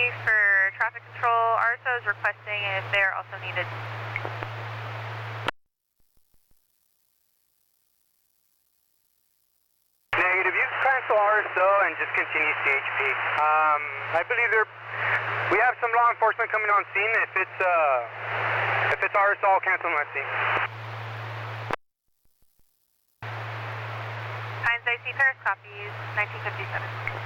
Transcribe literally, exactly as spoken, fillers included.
for traffic control. R S O is requesting if they are also needed. Negative. You cancel R S O and just continue C H P. Um, I believe there. We have some law enforcement coming on scene. If it's uh, if it's R S O, I'll cancel my scene. Hines I C Paris copies nineteen fifty-seven.